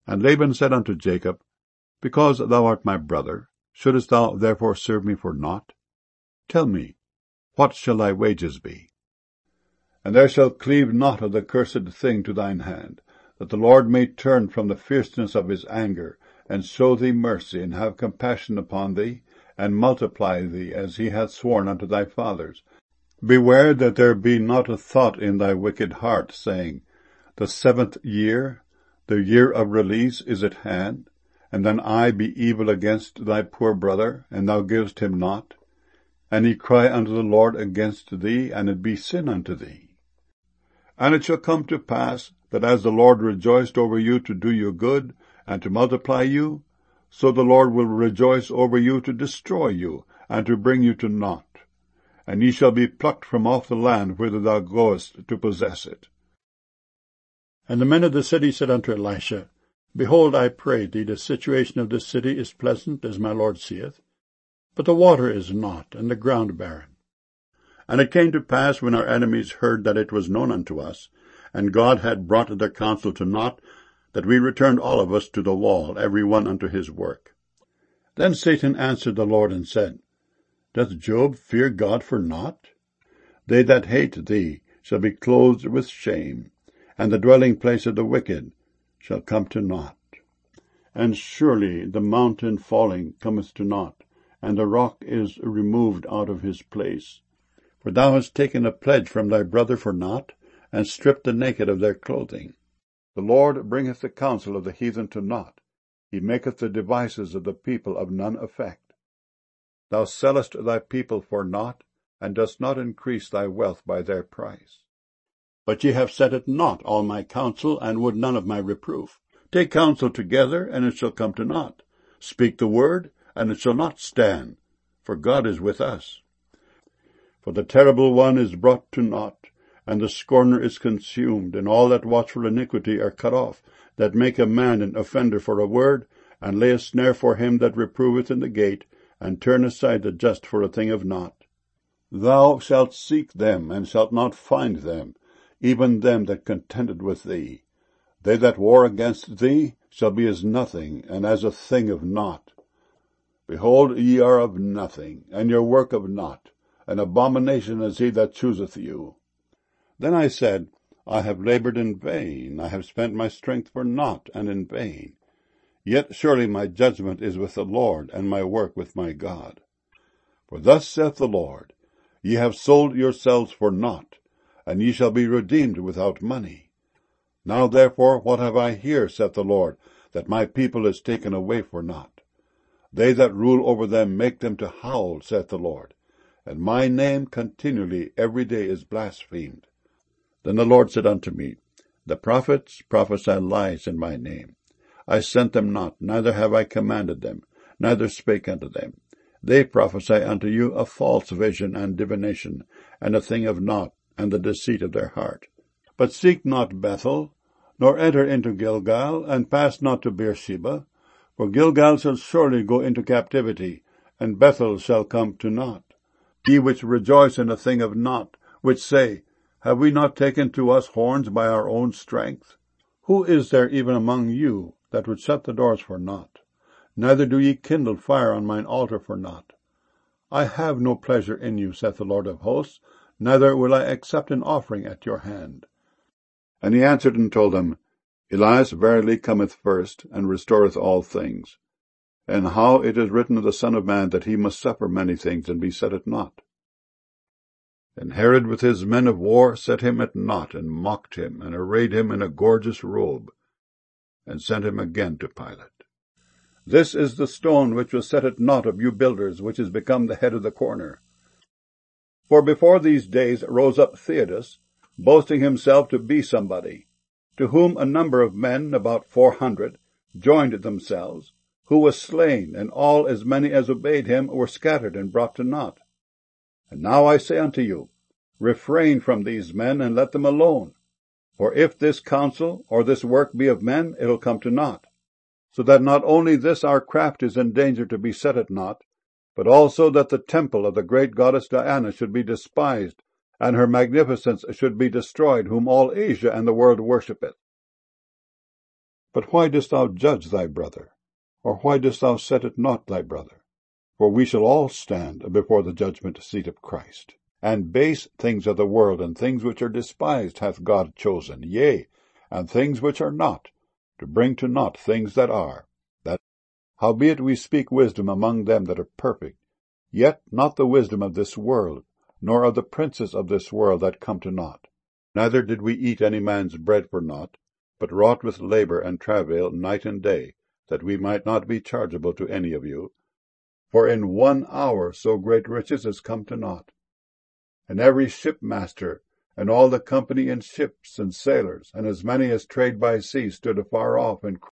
And Laban said unto Jacob, Because thou art my brother, shouldest thou therefore serve me for naught? Tell me, what shall thy wages be? And there shall cleave naught of the cursed thing to thine hand, that the Lord may turn from the fierceness of his anger, and show thee mercy, and have compassion upon thee, and multiply thee, as he hath sworn unto thy fathers. Beware that there be not a thought in thy wicked heart, saying, The 7th year, the year of release, is at hand, and then I be evil against thy poor brother, and thou givest him not, and he cry unto the Lord against thee, and it be sin unto thee. And it shall come to pass, that as the Lord rejoiced over you to do you good, and to multiply you, so the Lord will rejoice over you to destroy you, and to bring you to naught. And ye shall be plucked from off the land whither thou goest to possess it. And the men of the city said unto Elisha, Behold, I pray thee, the situation of this city is pleasant, as my Lord seeth, but the water is not, and the ground barren. And it came to pass, when our enemies heard that it was known unto us, and God had brought their counsel to naught, that we returned all of us to the wall, every one unto his work. Then Satan answered the Lord, and said, Doth Job fear God for naught? They that hate thee shall be clothed with shame, and the dwelling place of the wicked shall come to naught. And surely the mountain falling cometh to naught, and the rock is removed out of his place. For thou hast taken a pledge from thy brother for naught, and stripped the naked of their clothing. The Lord bringeth the counsel of the heathen to naught. He maketh the devices of the people of none effect. Thou sellest thy people for naught, and dost not increase thy wealth by their price. But ye have set at naught all my counsel, and would none of my reproof. Take counsel together, and it shall come to naught. Speak the word, and it shall not stand, for God is with us. For the terrible one is brought to naught, and the scorner is consumed, and all that watch for iniquity are cut off, that make a man an offender for a word, and lay a snare for him that reproveth in the gate, and turn aside the just for a thing of naught. Thou shalt seek them, and shalt not find them, even them that contended with thee. They that war against thee shall be as nothing, and as a thing of naught. Behold, ye are of nothing, and your work of naught. An abomination is he that chooseth you. Then I said, I have labored in vain, I have spent my strength for naught, and in vain. Yet surely my judgment is with the Lord, and my work with my God. For thus saith the Lord, Ye have sold yourselves for naught, and ye shall be redeemed without money. Now therefore what have I here, saith the Lord, that my people is taken away for naught? They that rule over them make them to howl, saith the Lord, and my name continually every day is blasphemed. Then the Lord said unto me, The prophets prophesy lies in my name. I sent them not, neither have I commanded them, neither spake unto them. They prophesy unto you a false vision and divination, and a thing of naught, and the deceit of their heart. But seek not Bethel, nor enter into Gilgal, and pass not to Beersheba, for Gilgal shall surely go into captivity, and Bethel shall come to naught. Ye which rejoice in a thing of naught, which say, Have we not taken to us horns by our own strength? Who is there even among you that would shut the doors for naught? Neither do ye kindle fire on mine altar for naught. I have no pleasure in you, saith the Lord of hosts, neither will I accept an offering at your hand. And he answered and told them, Elias verily cometh first, and restoreth all things. And how it is written of the Son of Man that he must suffer many things, and be set at naught. And Herod with his men of war set him at naught, and mocked him, and arrayed him in a gorgeous robe, and sent him again to Pilate. This is the stone which was set at naught of you builders, which is become the head of the corner. For before these days rose up Theudas, boasting himself to be somebody, to whom a number of men, about 400, joined themselves, who was slain, and all as many as obeyed him were scattered and brought to naught. And now I say unto you, refrain from these men, and let them alone. For if this counsel or this work be of men, it will come to naught. So that not only this our craft is in danger to be set at naught, but also that the temple of the great goddess Diana should be despised, and her magnificence should be destroyed, whom all Asia and the world worshippeth. But why dost thou judge thy brother? Or why dost thou set at naught thy brother? For we shall all stand before the judgment seat of Christ. And base things of the world and things which are despised hath God chosen, yea, and things which are not, to bring to naught things that are, that howbeit we speak wisdom among them that are perfect, yet not the wisdom of this world, nor of the princes of this world that come to naught. Neither did we eat any man's bread for naught, but wrought with labour and travail night and day, that we might not be chargeable to any of you. For in 1 hour so great riches is come to naught. And every shipmaster, and all the company in ships and sailors, and as many as trade by sea, stood afar off, and